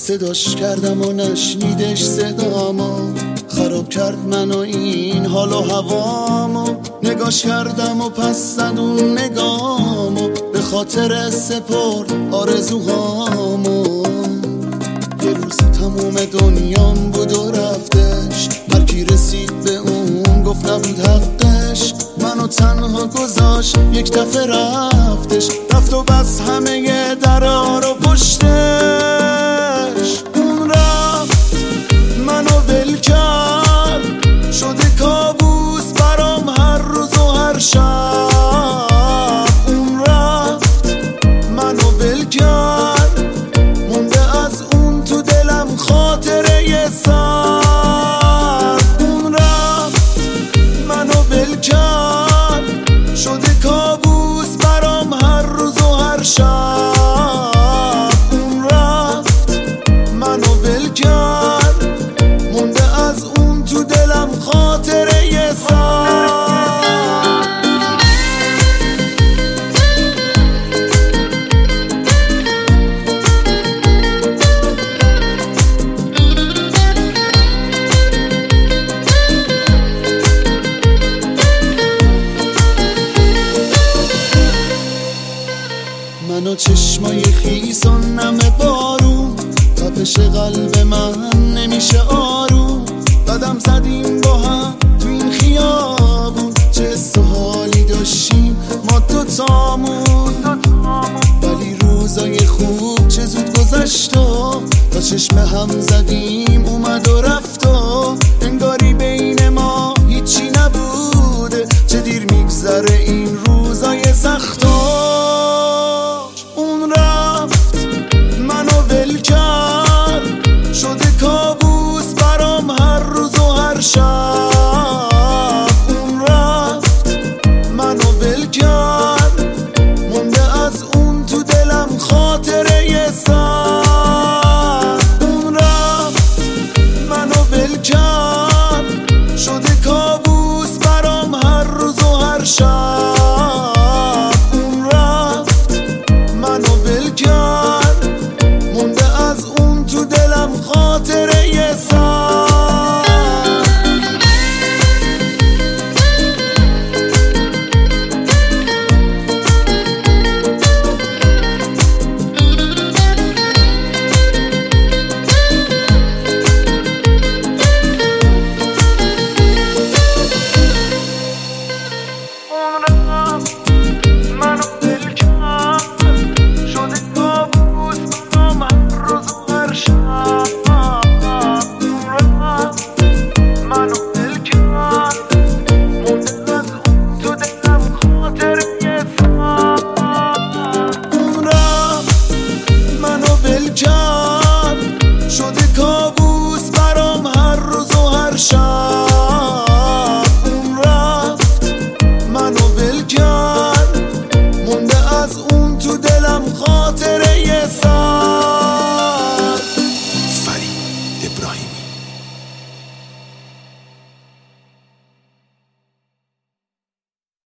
صداش کردم و نشنیدش صدامو، خراب کرد منو این حال و هوامو. نگاش کردم و پس زد اون نگامو، به خاطر سپرد آرزوهامو. یه روز تموم دنیام بود و رفتش، هر کی رسید به اون گفت نبود حقش. منو تنها گذاشت یک دفعه رفتش، رفت و بس همه درا رو پشتش. اون رفت منو ول کرد، شده کابوس برام هر روز و هر شب. اون رفت منو ول کرد، مونده از اون تو دلم خاطره یه سر. اون رفت منو ول کرد، شده کابوس برام هر روز و هر شب. اون رفت منو ول کرد، مونده از اون تو دلم خاطره یه سر. من و چشمای خیس و نم بارون، تپش قلب من نمیشه آروم. قدم زدیم با هم تو این خیابون، چه حس و حالی داشتیم ما دوتامون. ولی روزای خوب چه زود گذشت و تا چشم هم زدیم اومد و رفت و انگاری بین ما هیچی نبوده. چه دیر میگذره این روزای سخت. اون رفت منو ول کرد، شده کابوس برام هر روز و هر شب. اون رفت منو ول کرد، مونده از اون تو دلم خاطره یه سر. اون رفت منو ول کرد، شده کابوس برام هر روز و هر شب. اون رفت منو ول کرد، مونده از اون تو دلم خاطره یه سر. شده کابوس برام هر روز و هر شب. اون رفت منو ول کرد.